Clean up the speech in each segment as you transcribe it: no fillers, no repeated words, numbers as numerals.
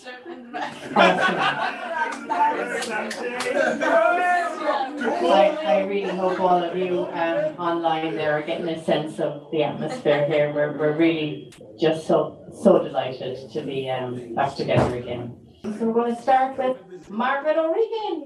I really hope all of you online there are getting a sense of the atmosphere here. We're really just so delighted to be back together again. So we're going to start with Margaret O'Regan.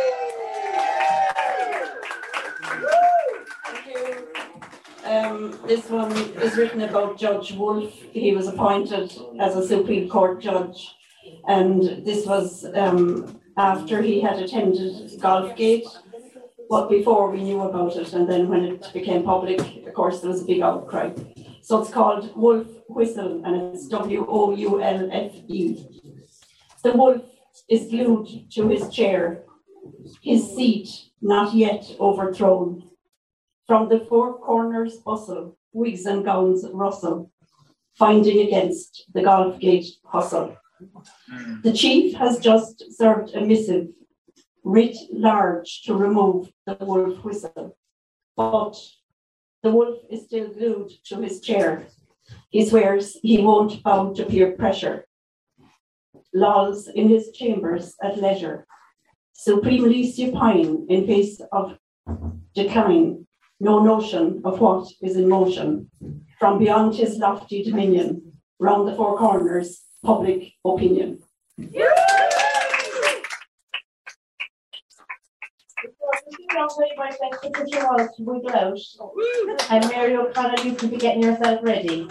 Thank you. This one is written about Judge Wolfe. He was appointed as a Supreme Court judge, and this was after he had attended Golfgate. But before we knew about it, and then when it became public, of course, there was a big outcry. So it's called Wolf Whistle, and it's WOULFE. The wolf is glued to his chair, his seat not yet overthrown. From the four corners bustle, wigs and gowns rustle, finding against the Golfgate hustle. The chief has just served a missive, writ large to remove the wolf whistle. But the wolf is still glued to his chair. He swears he won't bow to peer pressure. Lolls in his chambers at leisure, supremely supine in face of decline, no notion of what is in motion. From beyond his lofty dominion, round the four corners, public opinion. And Mary O'Connell, you can be getting yourself ready.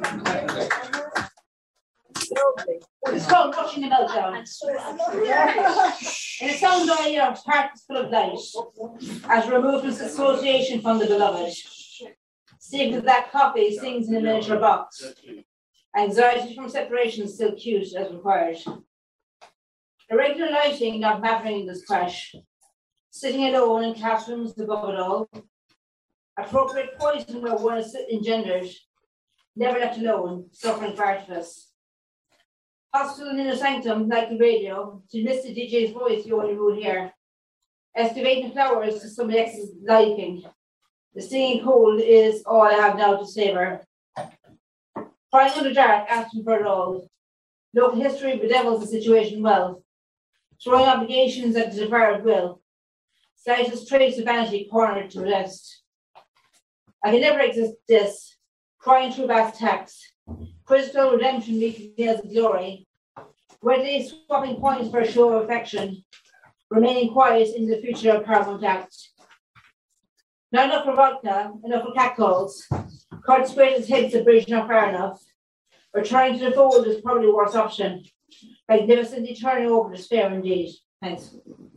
It's called Rushing the Meltdown. In a sound eye, heart is full of light, as removes association from the beloved. Signal that copy sings in a miniature box. Anxiety from separation still cute as required. Irregular lighting not mattering in this crash. Sitting alone in classrooms above it all. Appropriate poison where one is engendered. Never left alone, suffering for artifice. Hospital in a sanctum, like the radio, to miss the DJ's voice you only would hear. Excavating flowers to somebody else's liking. The stinging cold is all I have now to savour. Crying in the dark, asking for it all. Local history bedevils the situation well. Throwing obligations at the devoured will. Slightest trace of vanity cornered to rest. I can never exist this, crying through vast tax. Critical redemption meeting as a glory. Readily swapping points for a show of affection. Remaining quiet in the future of Paramount Act. Not enough for vodka, enough for catcalls. Card scrapers heads the bridge not far enough. Returning to the fold is probably the worst option. Magnificently turning over despair indeed. Thanks.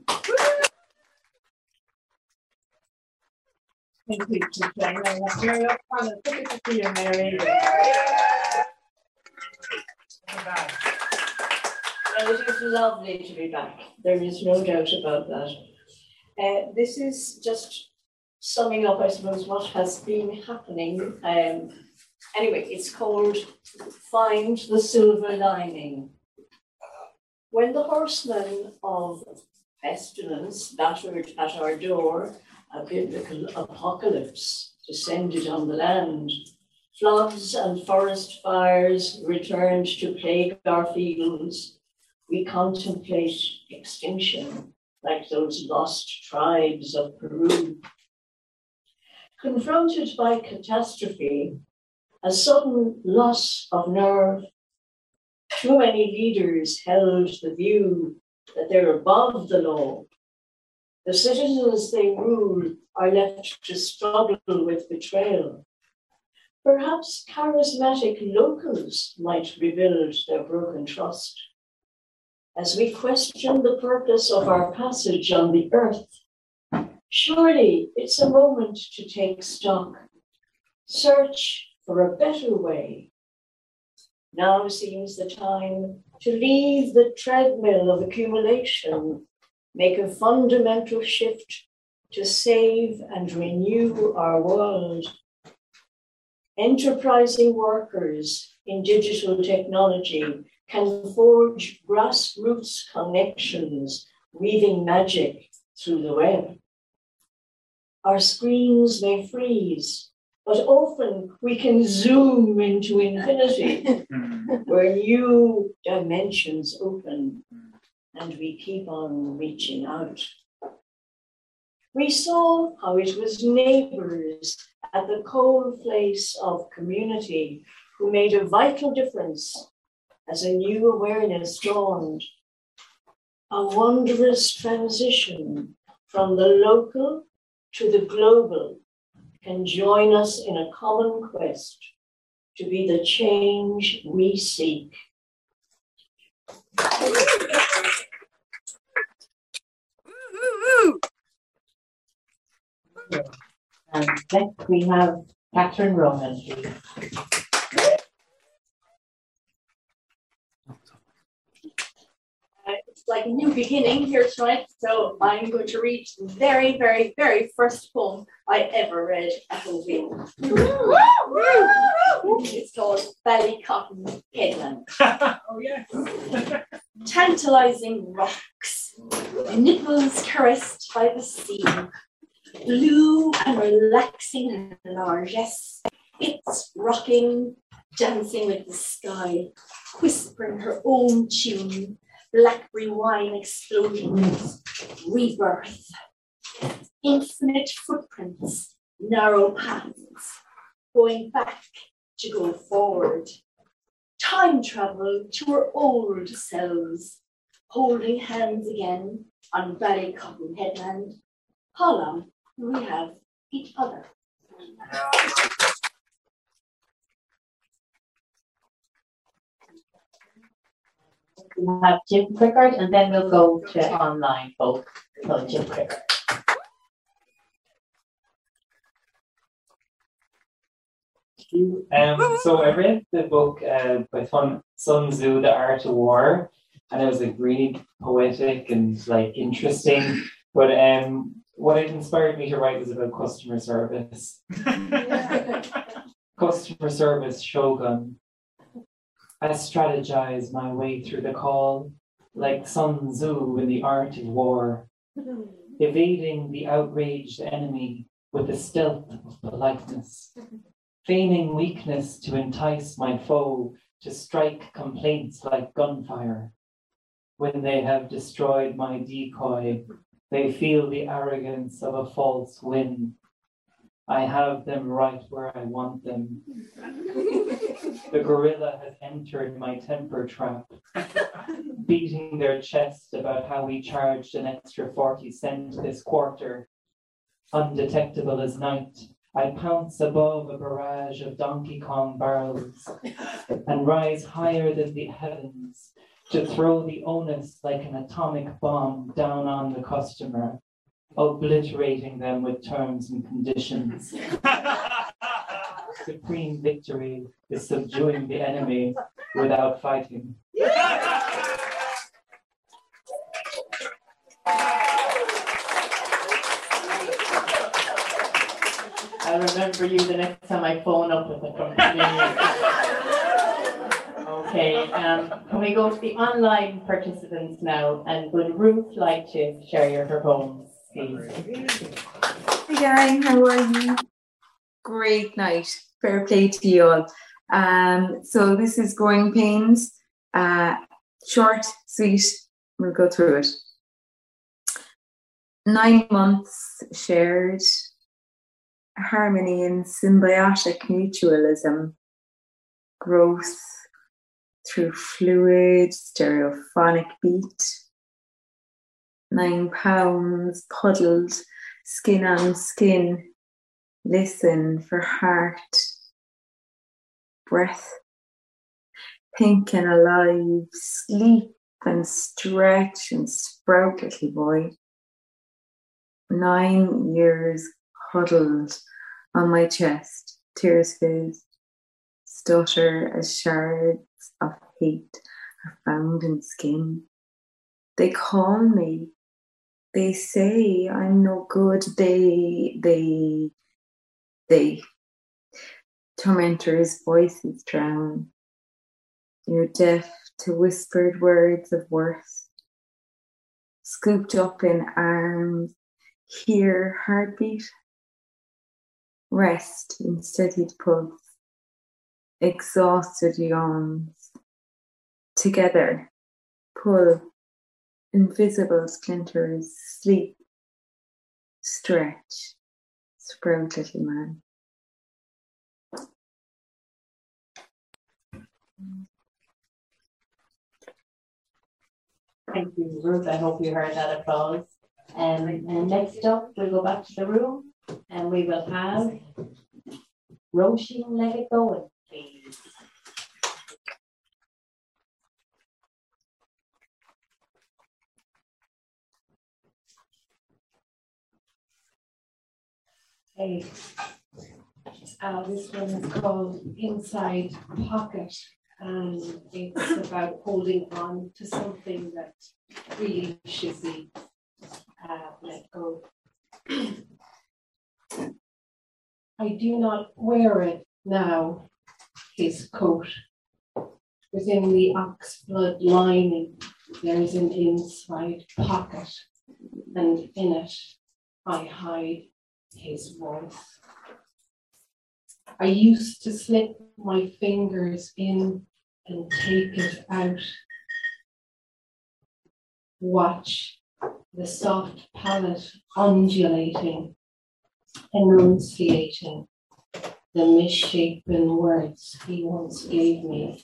Thank you, Mary O'Connell. Mary. Well, it is lovely to be back. There is no doubt about that. This is just summing up, I suppose, what has been happening. Anyway, it's called Find the Silver Lining. When the horsemen of pestilence battered at our door, a biblical apocalypse descended on the land. Floods and forest fires returned to plague our fields. We contemplate extinction like those lost tribes of Peru. Confronted by catastrophe, a sudden loss of nerve, too many leaders held the view that they're above the law. The citizens they rule are left to struggle with betrayal. Perhaps charismatic locals might rebuild their broken trust. As we question the purpose of our passage on the earth, surely it's a moment to take stock, search for a better way. Now seems the time to leave the treadmill of accumulation, make a fundamental shift to save and renew our world. Enterprising workers in digital technology can forge grassroots connections, weaving magic through the web. Our screens may freeze, but often we can zoom into infinity, where new dimensions open, and we keep on reaching out. We saw how it was neighbors at the cold place of community who made a vital difference as a new awareness dawned. A wondrous transition from the local to the global can join us in a common quest to be the change we seek. And next we have Catherine Roman, please. It's like a new beginning here tonight, so I'm going to read the very, very, very first poem I ever read at O'Ville. It's called Ballycotton Headland. Oh, yes. Tantalizing rocks, nipples caressed by the sea, blue and relaxing largesse, it's rocking, dancing with the sky, whispering her own tune, blackberry wine explosions, rebirth, infinite footprints, narrow paths, going back to go forward, time travel to our old selves, holding hands again on Ballycotton Headland. How long do we have each other? We have Jim Crickard, and then we'll go to online folk. So Jim Crickard. So I read the book by Sun Tzu, The Art of War, and it was like really poetic and like interesting. But what it inspired me to write was about customer service. Customer service shogun. I strategize my way through the call, like Sun Tzu in The Art of War, evading the outraged enemy with the stealth of politeness, feigning weakness to entice my foe to strike complaints like gunfire. When they have destroyed my decoy, they feel the arrogance of a false win. I have them right where I want them. The gorilla has entered my temper trap, beating their chest about how we charged an extra 40 cents this quarter. Undetectable as night, I pounce above a barrage of Donkey Kong barrels and rise higher than the heavens to throw the onus like an atomic bomb down on the customer, obliterating them with terms and conditions. Supreme victory is subduing the enemy without fighting. I'll remember you the next time I phone up with it from community. Okay, can we go to the online participants now? And would Ruth like to share her poems, please? Hi gang, how are you? Great night. Fair play to you all. So this is Growing Pains. Short, sweet. We'll go through it. 9 months shared. Harmony and symbiotic mutualism. Growth through fluid, stereophonic beat. 9 pounds puddled, skin on skin. Listen for heart, breath, pink and alive, sleep and stretch and sprout, little boy. 9 years huddled on my chest, tears fizz, stutter as shards of hate are found in skin. They call me, they say I'm no good, they tormentors' voices drown. You're deaf to whispered words of worth. Scooped up in arms, hear heartbeat. Rest in steadied pulse. Exhausted yawns. Together, pull invisible splinters, sleep, stretch, sprout, little man. Thank you, Ruth. I hope you heard that applause. And next up, we'll go back to the room and we will have Roisin Leggett Bowen, please. Hey, this one is called Inside Pocket, and it's about holding on to something that really should be let go. I do not wear it now, his coat. Within the oxblood lining, there is an inside pocket, and in it I hide his voice. I used to slip my fingers in and take it out. Watch the soft palate undulating, enunciating the misshapen words he once gave me.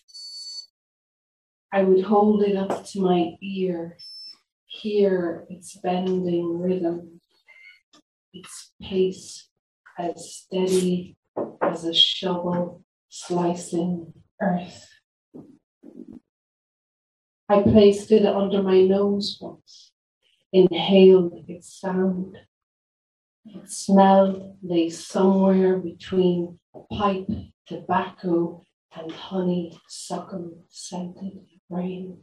I would hold it up to my ear, hear its bending rhythm, its pace as steady as a shovel slicing earth. I placed it under my nose once, inhaled its sound. Its smell lay somewhere between pipe, tobacco, and honeysuckle scented rain.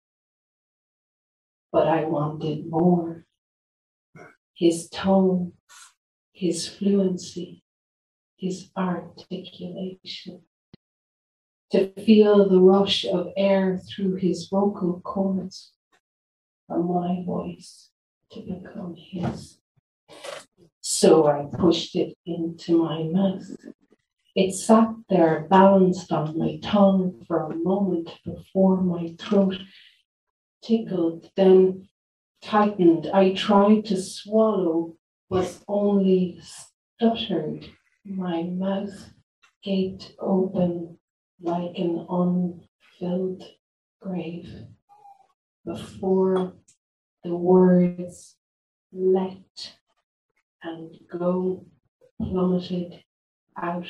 But I wanted more. His tone, his fluency, his articulation. To feel the rush of air through his vocal cords, from my voice to become his. So I pushed it into my mouth. It sat there balanced on my tongue for a moment before my throat tickled, then tightened. I tried to swallow, but only stuttered. My mouth gaped open like an unfilled grave before the words let and go plummeted out.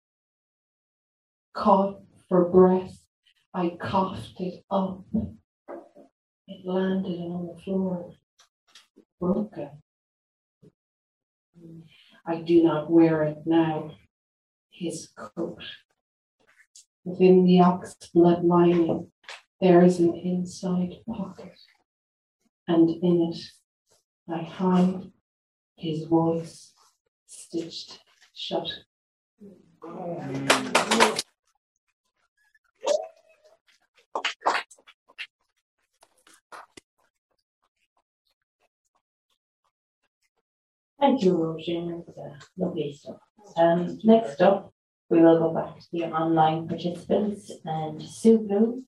Caught for breath, I coughed it up. It landed on the floor, broken. I do not wear it now, his coat. Within the oxblood lining, there is an inside pocket, and in it I hide his voice stitched shut. Thank you, Roisin. Lovely stuff. Next up, we will go back to the online participants and Sue Bloom.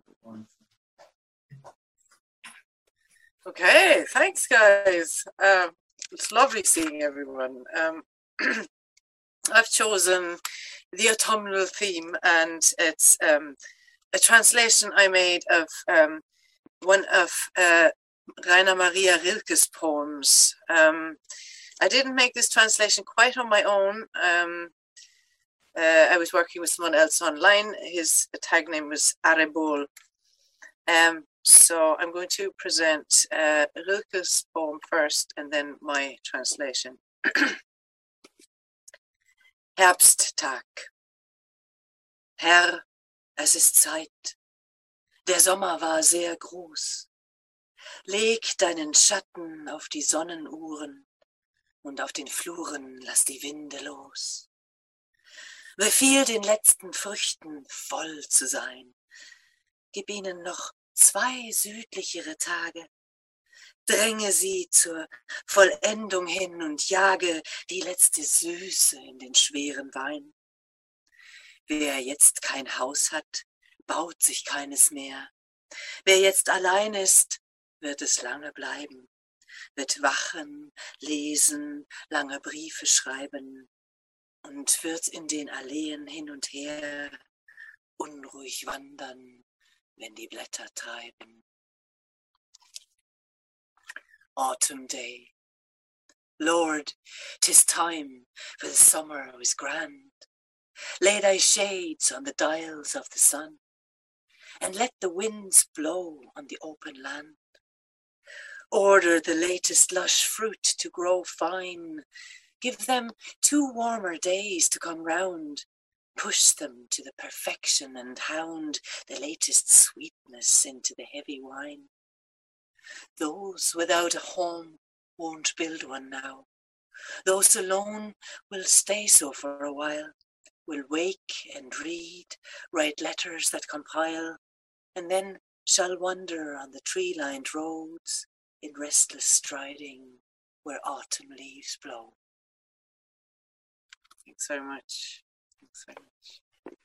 Okay, thanks guys. It's lovely seeing everyone. I've chosen the autumnal theme, and it's a translation I made of one of Rainer Maria Rilke's poems. I didn't make this translation quite on my own. I was working with someone else online. His tag name was Arebol. So I'm going to present Rilke's poem first and then my translation. Herbsttag. Herr, es ist Zeit. Der Sommer war sehr groß. Leg deinen Schatten auf die Sonnenuhren und auf den Fluren lass die Winde los. Befiehl den letzten Früchten voll zu sein. Gib ihnen noch 2 südlichere Tage. Dränge sie zur Vollendung hin und jage die letzte Süße in den schweren Wein. Wer jetzt kein Haus hat, baut sich keines mehr. Wer jetzt allein ist, wird es lange bleiben, wird wachen, lesen, lange Briefe schreiben und wird in den Alleen hin und her unruhig wandern, wenn die Blätter treiben. Autumn day. Lord, 'tis time, for the summer was grand. Lay thy shades on the dials of the sun, and let the winds blow on the open land. Order the latest lush fruit to grow fine. Give them 2 warmer days to come round. Push them to the perfection and hound the latest sweetness into the heavy wine. Those without a home won't build one now. Those alone will stay so for a while, will wake and read, write letters that compile, and then shall wander on the tree-lined roads in restless striding where autumn leaves blow. Thanks very much. Thanks very much.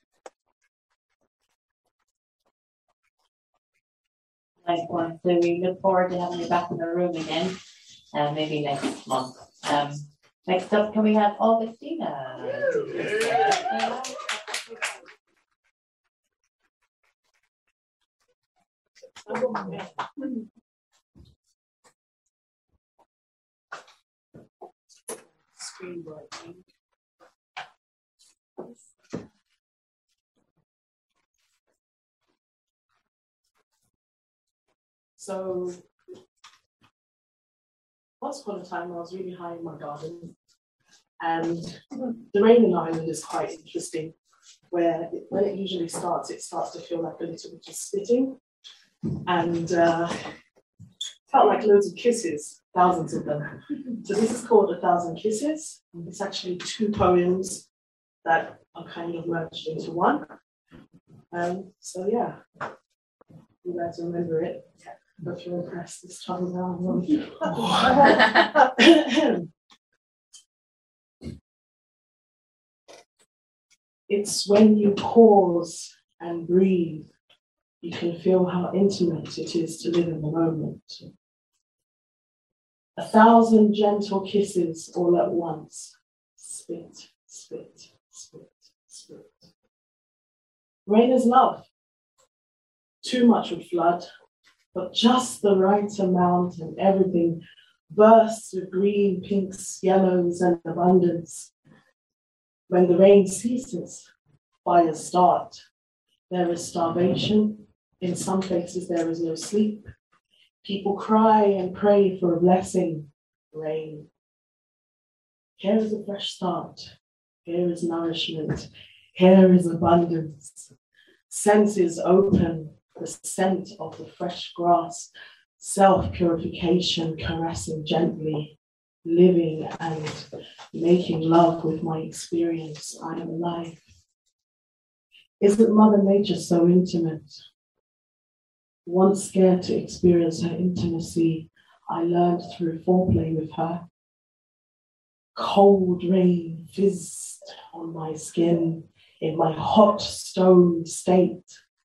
Nice one. So we look forward to having you back in the room again, maybe next month. Next up, can we have Augustina? So, once upon a time, I was really high in my garden, and the rain in Ireland is quite interesting, where when it usually starts, it starts to feel like a little bit of spitting, and felt like loads of kisses, thousands of them. So this is called 1,000 Kisses. It's actually 2 poems that are kind of merged into one. So yeah, you guys remember it. But you're impressed this time around. It's when you pause and breathe, you can feel how intimate it is to live in the moment. 1,000 gentle kisses all at once. Spit, spit, spit, spit. Rain is love. Too much would flood, but just the right amount and everything bursts with green, pinks, yellows, and abundance. When the rain ceases, fires start. There is starvation. In some places, there is no sleep. People cry and pray for a blessing, rain. Here is a fresh start. Here is nourishment. Here is abundance. Senses open, the scent of the fresh grass, self-purification, caressing gently, living and making love with my experience. I am alive. Isn't Mother Nature so intimate? Once scared to experience her intimacy, I learned through foreplay with her. Cold rain fizzed on my skin in my hot stone state.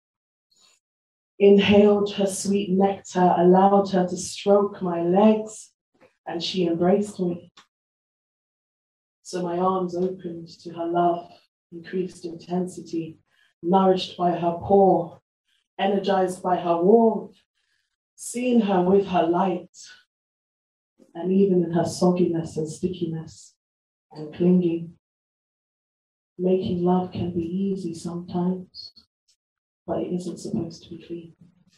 Inhaled her sweet nectar, allowed her to stroke my legs, and she embraced me. So my arms opened to her love, increased intensity, nourished by her pour, energized by her warmth, seeing her with her light, and even in her sogginess and stickiness and clinging. Making love can be easy sometimes, but it isn't supposed to be clean.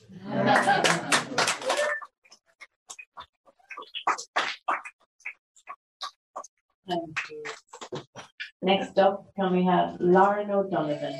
Thank you. Next up, can we have Lauren O'Donovan?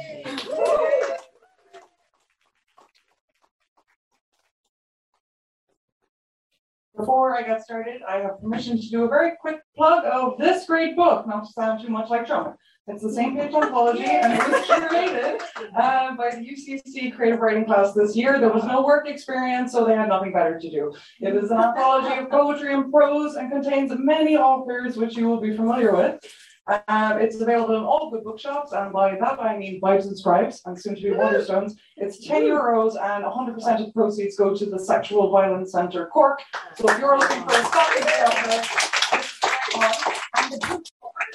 Before I get started, I have permission to do a very quick plug of this great book, not to sound too much like Trump. It's the Same Page Ontology, and it was curated by the UCC creative writing class this year. There was no work experience, so they had nothing better to do. It is an anthology of poetry and prose and contains many authors, which you will be familiar with. It's available in all good bookshops, and by that I mean Vibes and Scribes, and soon to be Waterstones. It's €10, and 100% of the proceeds go to the Sexual Violence Centre Cork. So if you're looking for a stocky day out there, and the book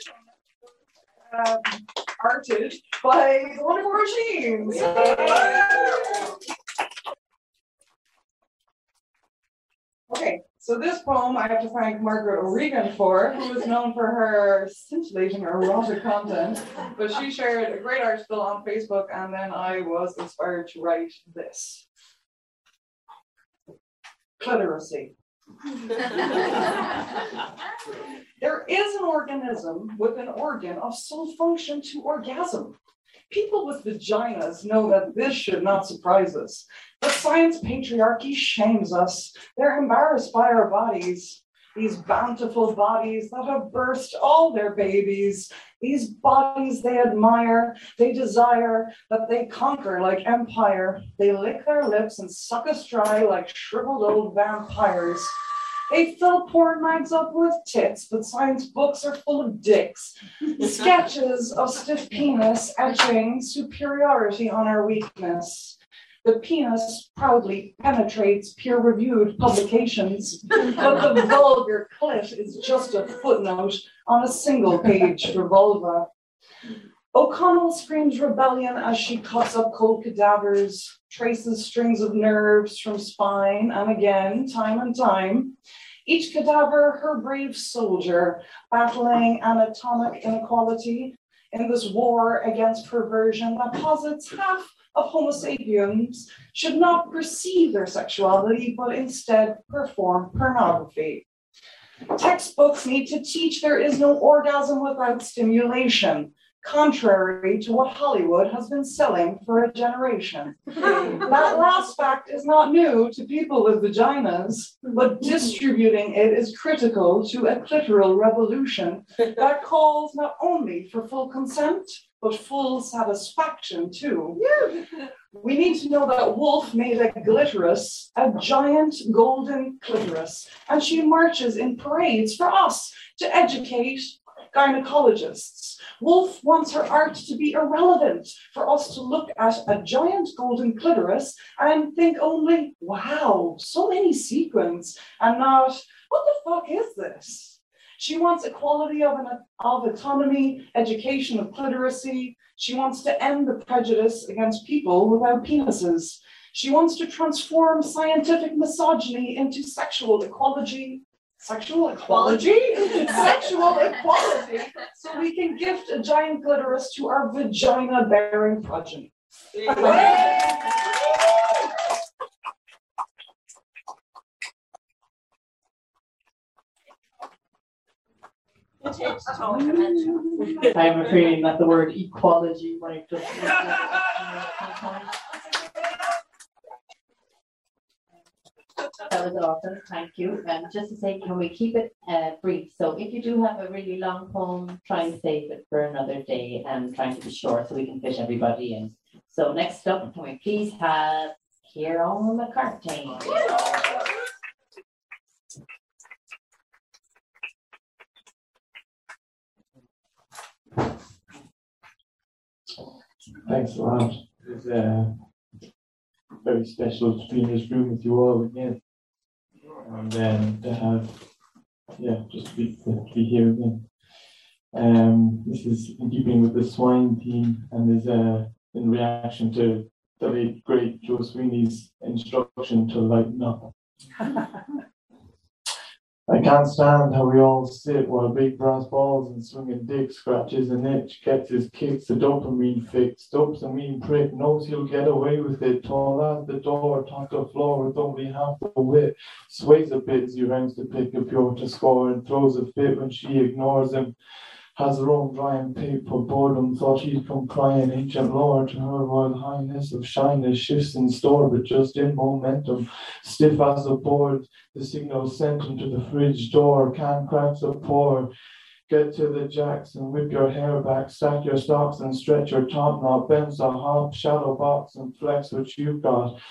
arted by the wonderful Machines. Okay, so this poem I have to thank Margaret O'Regan for, who is known for her scintillating erotic content, but she shared a great article on Facebook, and then I was inspired to write this. Cliteracy. There is an organism with an organ of some function to orgasm. People with vaginas know that this should not surprise us. But science patriarchy shames us. They're embarrassed by our bodies, these bountiful bodies that have burst all their babies, these bodies they admire, they desire, that they conquer like empire. They lick their lips and suck us dry like shriveled old vampires. They fill porn mags up with tits, but science books are full of dicks. Sketches of stiff penis etching superiority on our weakness. The penis proudly penetrates peer-reviewed publications, but the vulgar clit is just a footnote on a single page for vulva. O'Connell screams rebellion as she cuts up cold cadavers, traces strings of nerves from spine, and again, time and time. Each cadaver, her brave soldier, battling anatomic inequality in this war against perversion that posits half of Homo sapiens should not perceive their sexuality, but instead perform pornography. Textbooks need to teach there is no orgasm without stimulation, contrary to what Hollywood has been selling for a generation. That last fact is not new to people with vaginas, but distributing it is critical to a clitoral revolution that calls not only for full consent, but full satisfaction too. We need to know that Woolf made a glitterous, a giant golden clitoris, and she marches in parades for us to educate gynecologists. Woolf wants her art to be irrelevant, for us to look at a giant golden clitoris and think only, wow, so many sequins, and not, what the fuck is this? She wants equality of autonomy, education of cliteracy. She wants to end the prejudice against people without penises. She wants to transform scientific misogyny into sexual equality, so we can gift a giant clitoris to our vagina-bearing progeny. I have a feeling that the word equality might just. That was awesome, thank you. Just to say, can we keep it brief? So if you do have a really long poem, try and save it for another day and trying to be short so we can fit everybody in. So next up, can we please have Ciarán McCartney? Thanks a lot. It's very special to be in this room with you all again. And then to have, just to be here again. This is in keeping with the swine theme and is in reaction to the late great Joe Sweeney's instruction to lighten up. I can't stand how we all sit while big brass balls and swinging dick scratches an itch, gets his kicks, a dopamine fix, dopes a mean prick, knows he'll get away with it, tall at the door, top the floor with only half the wit, sways a bit as he rounds to pick a pure to score and throws a fit when she ignores him. Has her own drying paper boredom, thought he'd come crying, ancient lord, to her royal highness of shyness, shifts in store, but just in momentum, stiff as a board, the signal sent him to the fridge door, can cracks a pour, get to the jacks and whip your hair back, stack your stocks and stretch your top knot, bends a hop, shadow box and flex what you've got.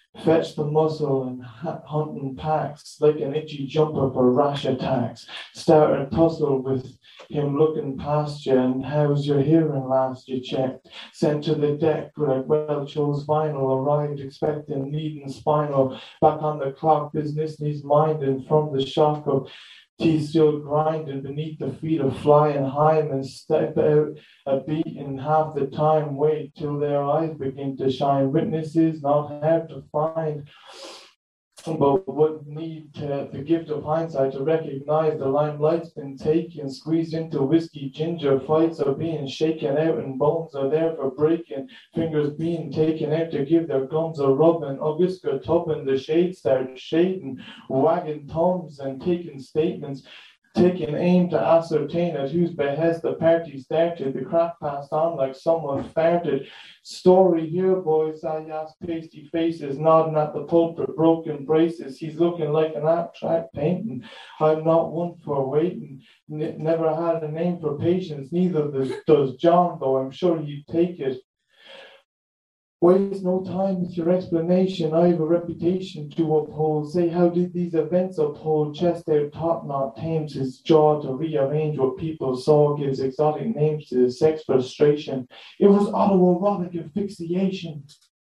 Fetch the muzzle and hunting packs like an itchy jumper for rash attacks. Start a tussle with him looking past you, and how's your hearing last you checked? Sent to the deck with a well-chose vinyl, arrived expecting needing spinal. Back on the clock, business needs minding from the shock of teeth still grinding beneath the feet of flying Hymen. Step out a beat in half the time, wait till their eyes begin to shine. Witnesses not hard to find, but would need the gift of hindsight to recognize the limelight's been taken, squeezed into whiskey ginger. Fights are being shaken out and bones are there for breaking. Fingers being taken out to give their gums a rubbing. Augusta tubbing, the shades start shading, wagging thumbs and taking statements. Taking aim to ascertain at whose behest the party started. The craft passed on like someone farted. Story here, boys, I ask pasty faces, nodding at the pulpit, broken braces. He's looking like an abstract painting. I'm not one for waiting. Never had a name for patience, neither does John, though I'm sure he'd take it. Waste no time with your explanation. I have a reputation to uphold. Say, how did these events uphold? Chest out, top knot, tames his jaw to rearrange what people saw, gives exotic names to the sex frustration. It was autoerotic asphyxiation.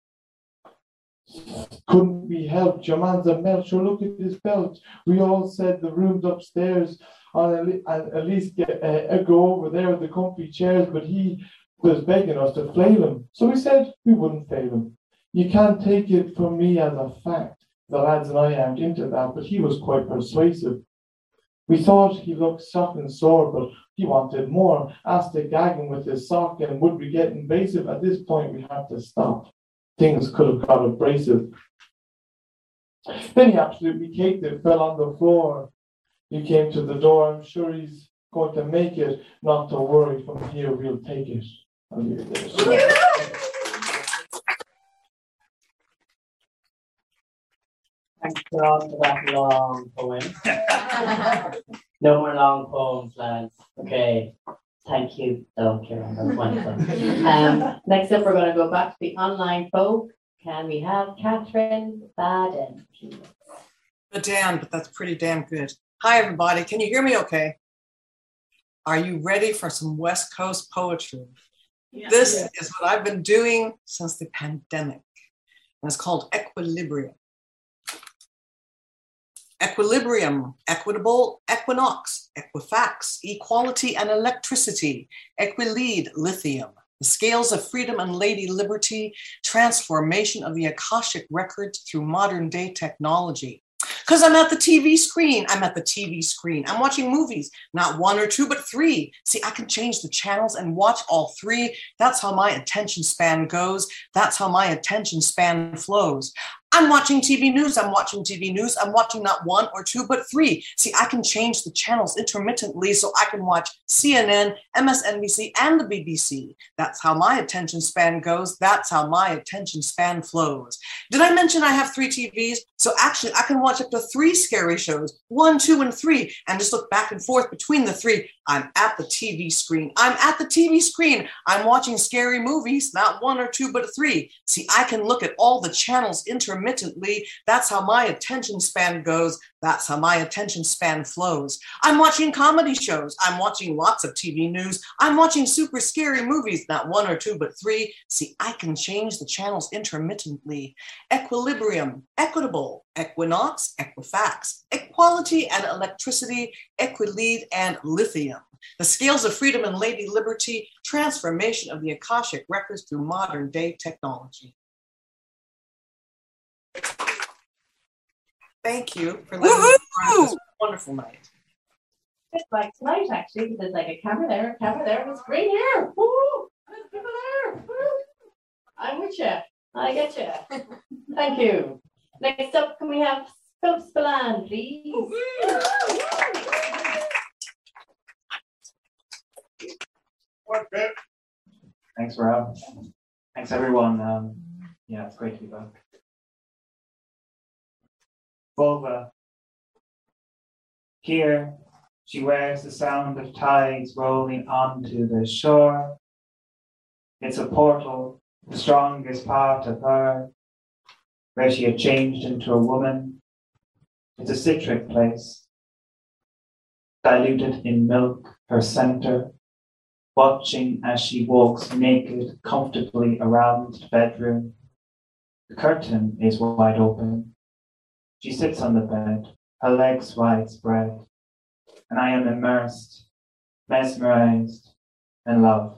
Couldn't be helped. Your man's a Melcher. Look at his belt. We all said the rooms upstairs on at least go over there with the comfy chairs, but he was begging us to flail him. So we said we wouldn't fail him. You can't take it from me as a fact. The lads and I aren't into that, but he was quite persuasive. We thought he looked soft and sore, but he wanted more. Asked to gag him with his sock, and would we get invasive? At this point, we had to stop. Things could have got abrasive. Then he absolutely caked it, fell on the floor. He came to the door. I'm sure he's going to make it. Not to worry, from here we'll take it. I'll leave it there. Thanks God for that long poem. No more long poems, lads. Okay. Thank you, though, Kieran. That's wonderful. Next up, we're going to go back to the online folk. Can we have Catherine Baden, please? Damn, but that's pretty damn good. Hi, everybody. Can you hear me okay? Are you ready for some West Coast poetry? Yeah. This is what I've been doing since the pandemic, and it's called Equilibrium. Equilibrium, equitable, equinox, equifax, equality and electricity, equilead, lithium, the scales of freedom and lady liberty, transformation of the Akashic records through modern day technology. Because I'm at the TV screen. I'm at the TV screen. I'm watching movies, not one or two, but three. See, I can change the channels and watch all three. That's how my attention span goes. That's how my attention span flows. I'm watching TV news. I'm watching TV news. I'm watching not one or two, but three. See, I can change the channels intermittently so I can watch CNN, MSNBC, and the BBC. That's how my attention span goes. That's how my attention span flows. Did I mention I have 3 TVs? So actually, I can watch up to 3 scary shows, 1, 2, and 3, and just look back and forth between the 3. I'm at the TV screen. I'm at the TV screen. I'm watching scary movies, not 1 or 2, but 3. See, I can look at all the channels intermittently. That's how my attention span goes. That's how my attention span flows. I'm watching comedy shows. I'm watching lots of TV news. I'm watching super scary movies, not 1 or 2, but 3. See, I can change the channels intermittently. Equilibrium, equitable, equinox, equifax, equality and electricity, equilead and lithium. The scales of freedom and lady liberty, transformation of the Akashic records through modern day technology. Thank you for letting me join this wonderful night. It's like tonight, actually, because there's like a camera there, with green hair. Woo! There's people there. Woo! I'm with you. I get you. Thank you. Next up, can we have Philip Spillane, please? Thanks for having me. Thanks, everyone. Yeah, it's great to be back. Vulva. Here, she wears the sound of tides rolling onto the shore. It's a portal, the strongest part of her. where she had changed into a woman. It's a citric place, diluted in milk, her center, watching as she walks naked comfortably around the bedroom. The curtain is wide open. She sits on the bed, her legs wide spread, and I am immersed, mesmerized, in love.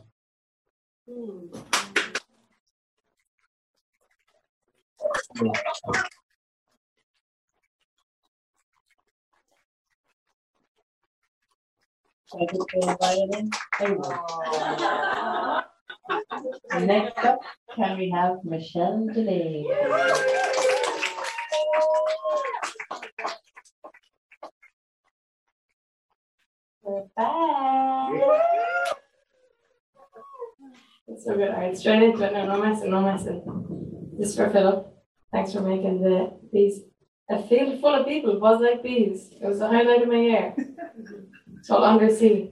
Next up, can we have Michelle Delay? We're back. It's so good. All right, straight into it. No messing, no messing. This is for Philip. Thanks for making these. A field full of people, buzz like bees. It was the highlight of my year. It's all undersea.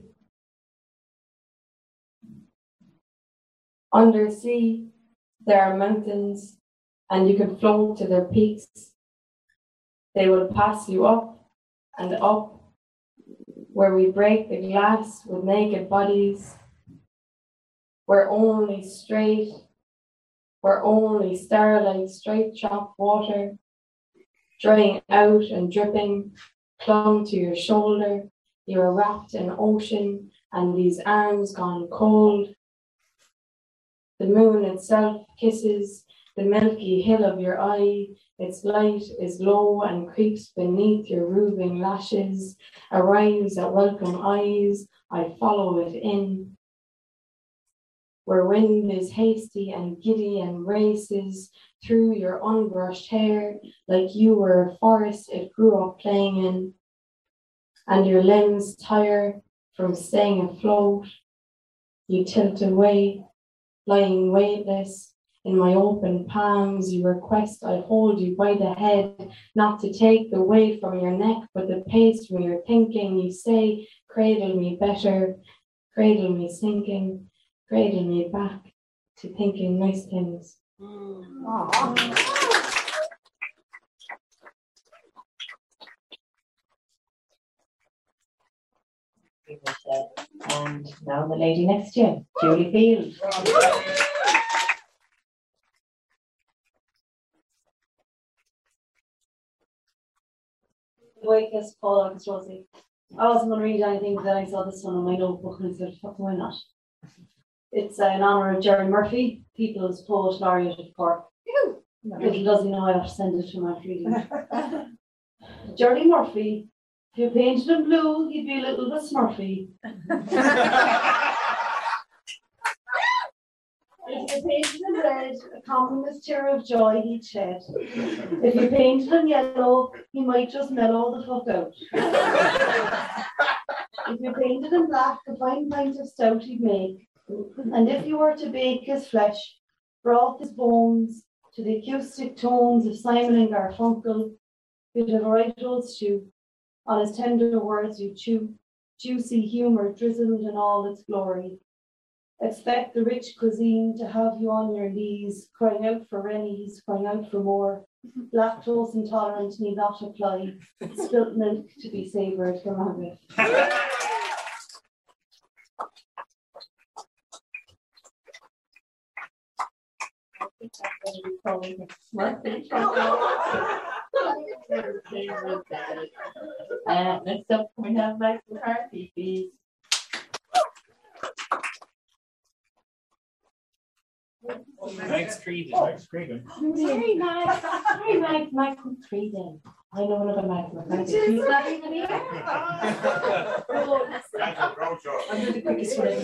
Undersea, there are mountains, and you can float to their peaks. They will pass you up and up, where we break the glass with naked bodies. We're only straight. We're only starlight, straight chopped water, drying out and dripping, clung to your shoulder. You are wrapped in ocean, and these arms gone cold. The moon itself kisses the milky hill of your eye. Its light is low and creeps beneath your roving lashes, arrives at welcome eyes. I follow it in. Where wind is hasty and giddy and races through your unbrushed hair like you were a forest it grew up playing in, and your limbs tire from staying afloat. You tilt away, lying weightless in my open palms. You request I hold you by the head, not to take the weight from your neck, but the pace from your thinking. You say, cradle me better, cradle me sinking, cradle me back to thinking nice things. And now the lady next to you, Julie Field. Wake us, Paul August Rosie. I wasn't going to read anything, but then I saw this one in my notebook and I said, fuck, why not? It's in honour of Jerry Murphy, People's Poet Laureate of Cork. Little does he know I have to send it to him after reading it. Jerry Murphy, if you painted him blue, he'd be a little bit smurfy. If you painted him red, a common tear of joy he'd shed. If you painted him yellow, he might just mellow the fuck out. If you painted him black, a fine pint of stout he'd make. And if you were to bake his flesh, broth his bones to the acoustic tones of Simon and Garfunkel, you'd have a right old stew. On his tender words you chew, juicy humour drizzled in all its glory. Expect the rich cuisine to have you on your knees, crying out for rennies, crying out for more. Lactose intolerant need not apply. Spilt milk to be savoured from Margaret. Next up, we have Mike McCarthy, please. Mike's Creedon. Sorry, Mike. Sorry, Mike Creedon. I know another Mike McCarthy. He's not even here. I'll do the quickest one.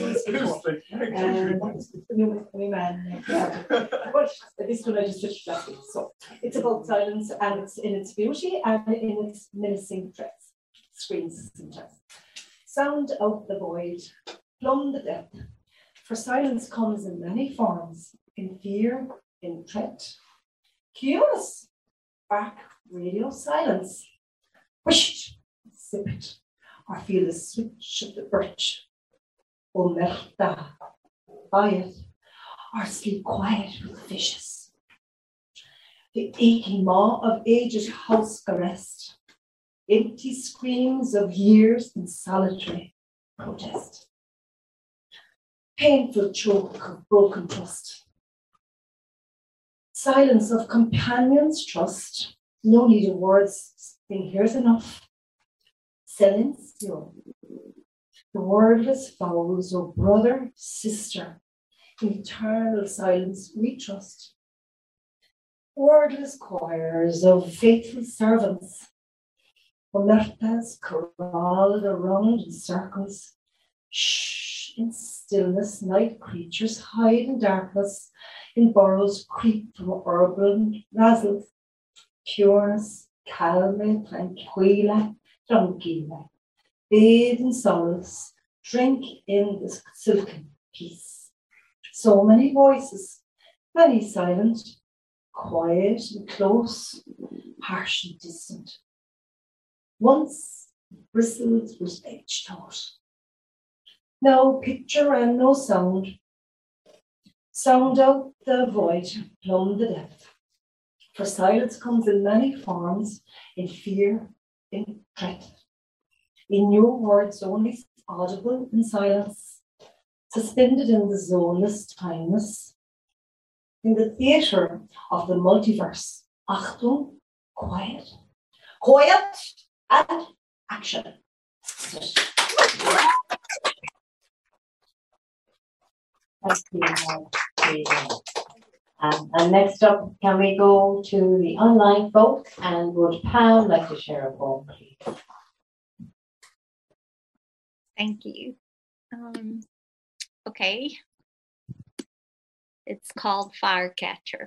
But this one I just switched last week. So it's about silence, and it's in its beauty and in its menacing threats. Screams sometimes. Sound out the void, plumb the depth. For silence comes in many forms, in fear, in threat. Curious, back radio silence. Wish it, sip it, or feel the switch of the birch. Omerta, buy it, or sleep quiet with fishes. the aching maw of aged house arrest, empty screams of years in solitary protest, painful choke of broken trust, silence of companions' trust, no need of words, saying here's enough, silencio, the wordless vows of brother, sister, in eternal silence we trust. Wordless choirs of faithful servants, omertas corralled around in circles. Shh, in stillness, night creatures hide in darkness, in burrows creep from urban razzles. Pureness, calme, tranquila, tranquila. Bathe in solace, drink in this silken peace. So many voices, many silent, quiet and close, harsh and distant. Once bristled with edged thought. No picture and no sound. Sound out the void, plumb the depth. For silence comes in many forms, in fear, in dread. In your words only audible in silence, suspended in the zoneless timeless, in the theatre of the multiverse. Achtung, quiet. Quiet and action. Thank you. And next up, can we go to the online vote? And would Pam like to share a poem, please? Thank you. Okay. It's called Firecatcher.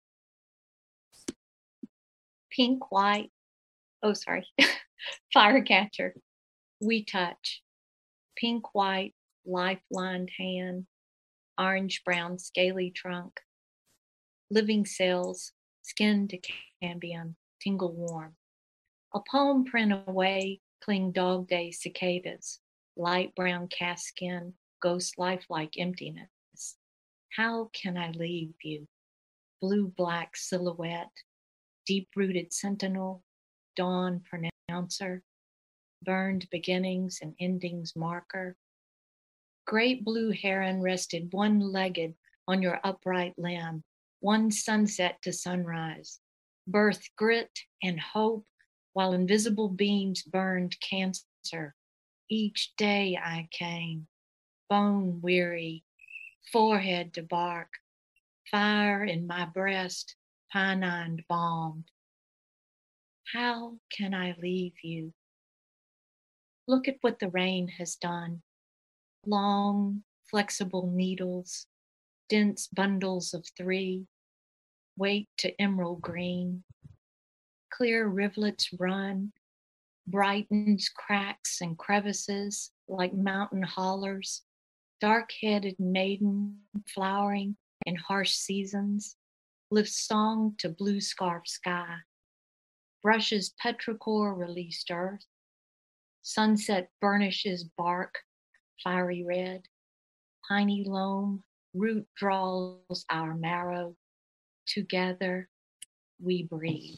Pink, white, oh, sorry. Firecatcher. We touch. Pink, white, lifelined hand. Orange, brown, scaly trunk. Living cells, skin to cambium, tingle warm. A palm print away, cling dog day cicadas. Light brown cast skin, ghost lifelike emptiness. How can I leave you? Blue-black silhouette, deep-rooted sentinel, dawn pronouncer, burned beginnings and endings marker. Great blue heron rested one-legged on your upright limb, one sunset to sunrise. Birth grit and hope while invisible beams burned cancer. Each day I came, bone weary, forehead to bark, fire in my breast, pine-eyed balmed. How can I leave you? Look at what the rain has done. Long, flexible needles, dense bundles of 3, wake to emerald green. Clear rivulets run, brightens cracks and crevices like mountain hollers. Dark-headed maiden flowering in harsh seasons, lifts song to blue scarf sky. Brushes petrichor released earth. Sunset burnishes bark, fiery red. Piney loam, root draws our marrow. Together we breathe.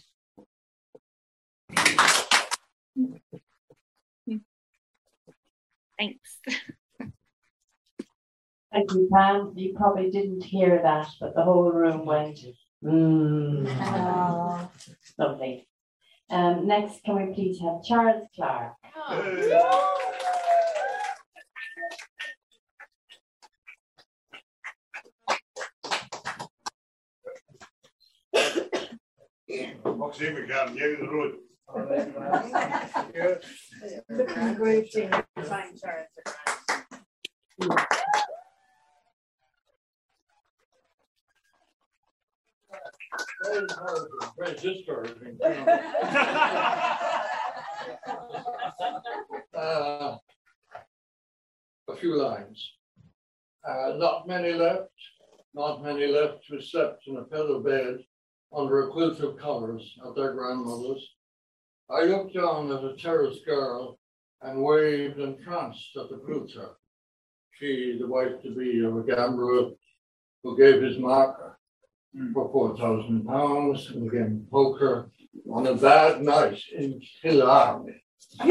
Thanks. Thank you, Pam. You probably didn't hear that, but the whole room went, Lovely. Next, can we please have Charles Clark? Maxime, we gaan jij de rood. A few lines. Not many left who slept in a feather bed under a quilt of colours at their grandmother's. I looked down at a terrace girl and waved entranced at the fruiter. She, the wife-to-be of a gambler who gave his marker for £4,000 and again poker on a bad night in Killarney.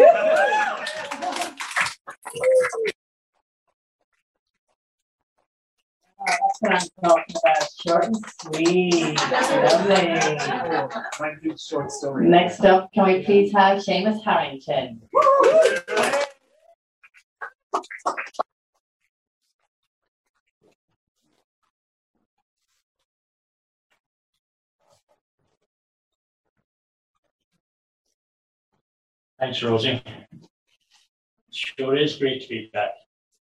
That's what I'm talking about. Short and sweet. Lovely. Short story. Next up, can we please have Seamus Harrington? Thanks, Rosie. Sure is great to be back.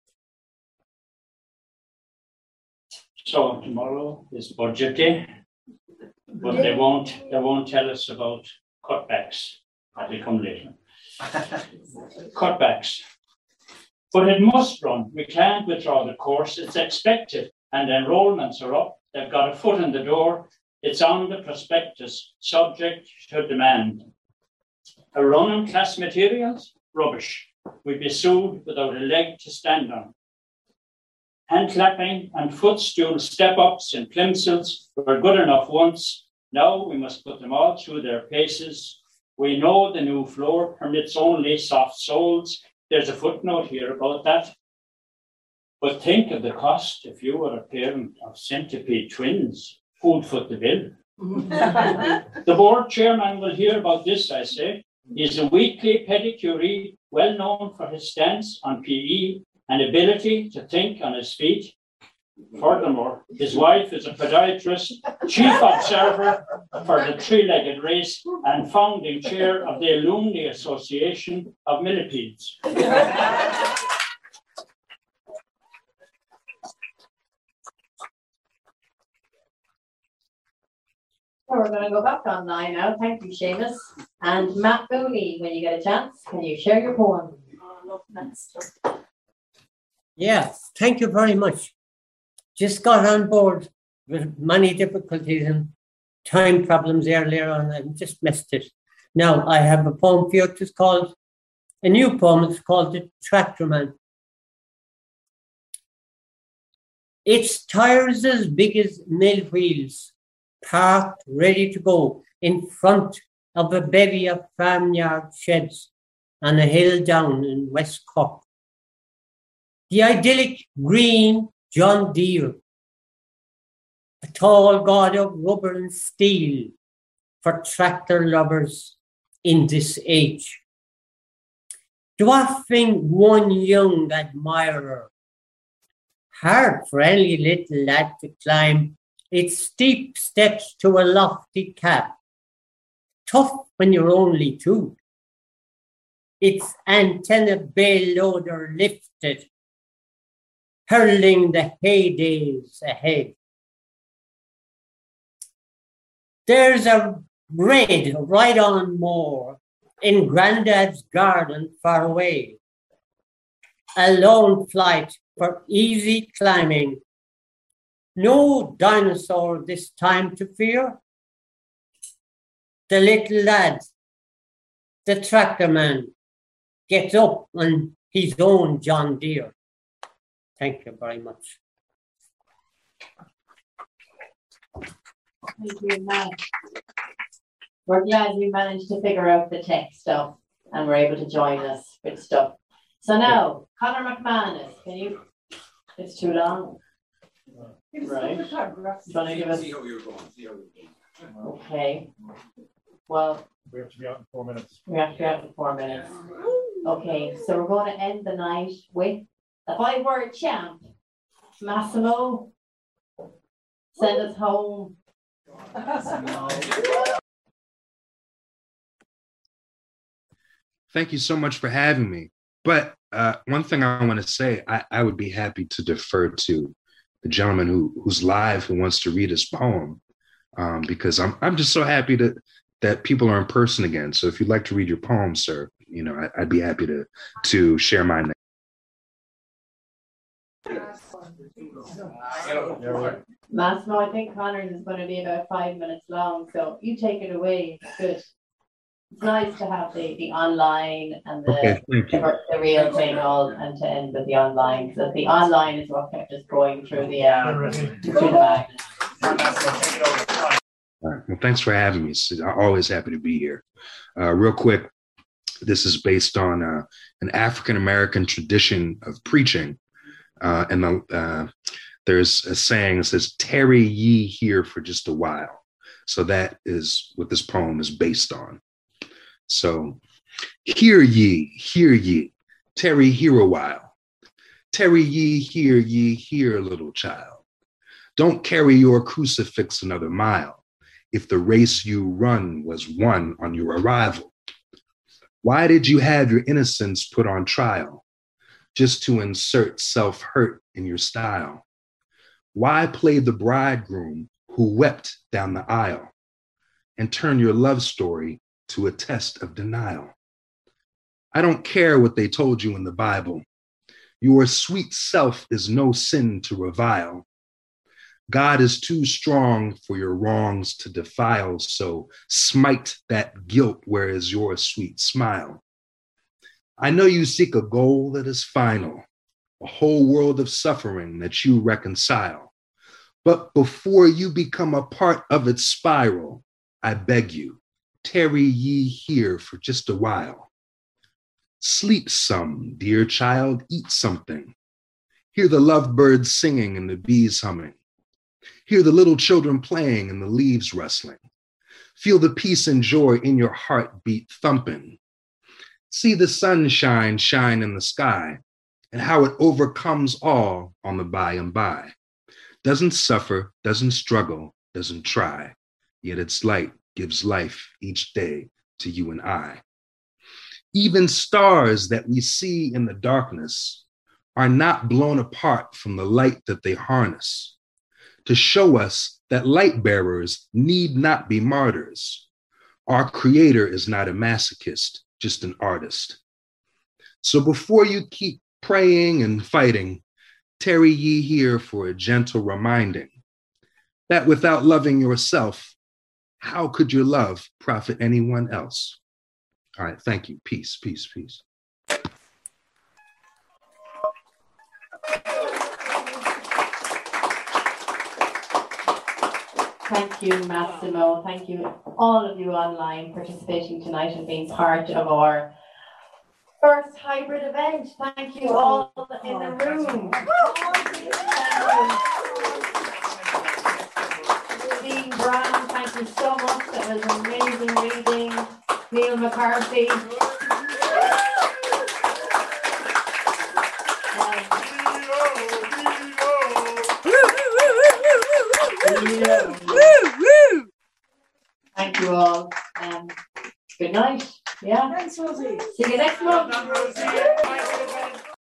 So tomorrow is budget day, but they won't tell us about cutbacks. That'll come later. Cutbacks. But it must run. We can't withdraw the course. It's expected, and enrollments are up. They've got a foot in the door. It's on the prospectus, subject to demand. A run on class materials? Rubbish. We'd be sued without a leg to stand on. Hand clapping and footstool step-ups in plimsolls were good enough once. Now we must put them all through their paces. We know the new floor permits only soft soles. There's a footnote here about that. But think of the cost if you were a parent of centipede twins. Who'd foot the bill? The board chairman will hear about this, I say. He's a weekly pedicuree, well known for his stance on PE and ability to think on his feet. Furthermore, his wife is a podiatrist, chief observer for the three-legged race and founding chair of the Alumni Association of Millipedes. So we're going to go back online now. Thank you, Seamus. And Matt Booney, when you get a chance, can you share your poem? Yeah, thank you very much. Just got on board with many difficulties and time problems earlier on and just missed it. Now I have a poem for you. It's called, a new poem. It's called The Tractor Man. Its tires as big as mill wheels, parked ready to go in front of a bevy of farmyard sheds on a hill down in West Cork. The idyllic green John Deere, a tall god of rubber and steel for tractor lovers in this age. Dwarfing one young admirer, hard for any little lad to climb its steep steps to a lofty cap. Tough when you're only two. Its antenna bay loader lifted, hurling the heydays ahead. There's a red right on moor in Grandad's garden far away. A lone flight for easy climbing. No dinosaur this time to fear. The little lad, the tractor man, gets up on his own John Deere. Thank you very much. Thank you, Matt. We're glad you managed to figure out the tech stuff and were able to join us with stuff. So now, Conor McManus, can you? It's too long. Right. Trying to give us. Okay. Well, we have to be out in 4 minutes. We have to be out in 4 minutes. Okay, so we're going to end the night with the 5-word champ. Massimo, send us home. Thank you so much for having me. But one thing I want to say, I would be happy to defer to the gentleman who's live, who wants to read his poem, because I'm just so happy that people are in person again. So if you'd like to read your poem, sir, you know, I'd be happy to share my name. Massimo, I think Connor's is going to be about 5 minutes long, so you take it away. It's good. It's nice to have the online and the real thing all, and to end with the online, because the online is what kept us going through the madness. All right. Well, thanks for having me. I'm always happy to be here. Real quick, this is based on an African-American tradition of preaching. There's a saying that says, "Tarry ye here for just a while." So that is what this poem is based on. So, hear ye, tarry here a while. Tarry ye here, little child. Don't carry your crucifix another mile, if the race you run was won on your arrival. Why did you have your innocence put on trial, just to insert self-hurt in your style? Why play the bridegroom who wept down the aisle and turn your love story to a test of denial? I don't care what they told you in the Bible. Your sweet self is no sin to revile. God is too strong for your wrongs to defile, so smite that guilt where is your sweet smile. I know you seek a goal that is final, a whole world of suffering that you reconcile. But before you become a part of its spiral, I beg you, tarry ye here for just a while. Sleep some, dear child, eat something. Hear the lovebirds singing and the bees humming. Hear the little children playing and the leaves rustling. Feel the peace and joy in your heartbeat thumping. See the sunshine shine in the sky and how it overcomes all on the by and by. Doesn't suffer, doesn't struggle, doesn't try, yet its light gives life each day to you and I. Even stars that we see in the darkness are not blown apart from the light that they harness, to show us that light bearers need not be martyrs. Our Creator is not a masochist, just an artist. So before you keep praying and fighting, tarry ye here for a gentle reminding that without loving yourself, how could your love profit anyone else? All right, thank you. Peace, peace, peace. Thank you, Massimo. Thank you, all of you online participating tonight and being part of our first hybrid event. Thank you all in the room. Dean Brown, thank you so much. That was amazing reading. Neil McCarthy. Thank you all. Good night. Yeah. Thanks, Rosie. See you next month.